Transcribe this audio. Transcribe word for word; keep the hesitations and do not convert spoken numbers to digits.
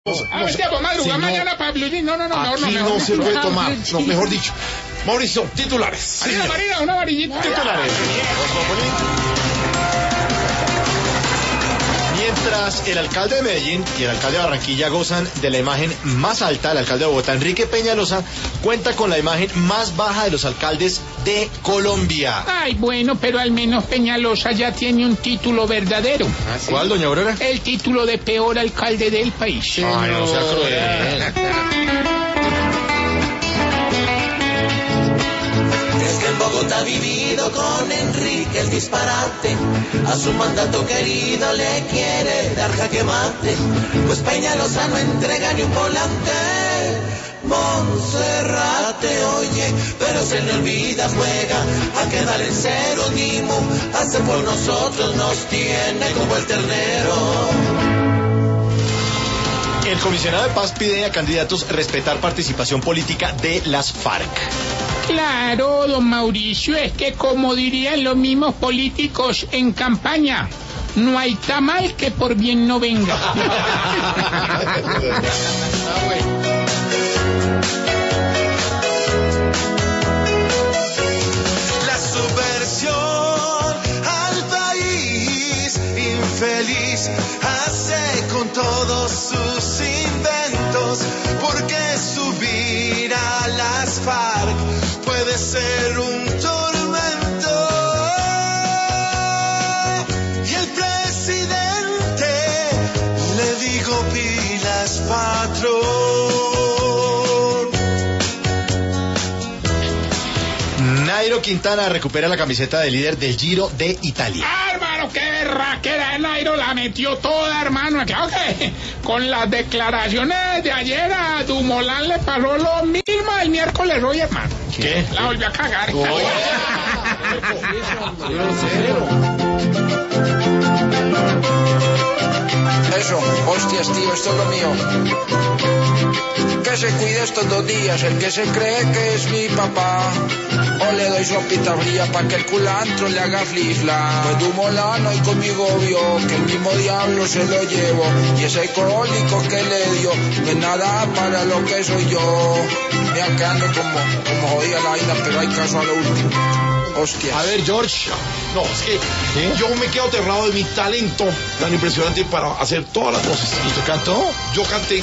A ver, tiempo, madruga, mañana para Blue Jeans. No, no, no, mejor no, Aquí mejor no se puede tomar. No, mejor dicho. Mauricio, titulares. Marina, Marina, una varillita. Titulares. Mientras el alcalde de Medellín y el alcalde de Barranquilla gozan de la imagen más alta, el alcalde de Bogotá, Enrique Peñalosa, cuenta con la imagen más baja de los alcaldes de Colombia. Ay, bueno, pero al menos Peñalosa ya tiene un título verdadero. ¿Ah, sí? ¿Cuál, doña Aurora? El título de peor alcalde del país. Ay, no sea cruel. En Bogotá ha vivido con Enrique el disparate, a su mandato querido le quiere dar jaque mate, pues Peñalosa no entrega ni un volante. Monserrate, oye, pero se le olvida, juega a quedar en cero, Nimo, hace por nosotros, nos tiene como el ternero. El comisionado de paz pide a candidatos respetar participación política de las FARC. Claro, don Mauricio, es que como dirían los mismos políticos en campaña, no hay tamal que por bien no venga. La subversión al país infeliz hace con todos sus inventos, porque subir a las FARC puede ser un tormento. Y el presidente le digo pilas, patrón. Nairo Quintana recupera la camiseta de líder del Giro de Italia. Ah, hermano, qué berraquera de Nairo, la metió toda, hermano. Claro que con las declaraciones de ayer a Dumoulin le pasó lo mismo el miércoles hoy, hermano. ¿Qué? La volvió a cagar. Eso, hostias, tío, esto es lo mío. Que se cuide estos dos días, el que se cree que es mi papá. O le doy sopita fría pa' que el culantro le haga flifla. Pues Dumoulin hoy conmigo vio que el mismo diablo se lo llevo. Y ese cólico que le dio no es nada para lo que soy yo. Mira que ando como, como jodida la vaina, pero hay caso a lo último. Hostia. A ver, George. No, es que ¿sí? Yo me quedo aterrado de mi talento tan impresionante para hacer todas las voces. ¿Y tú cantó? Yo canté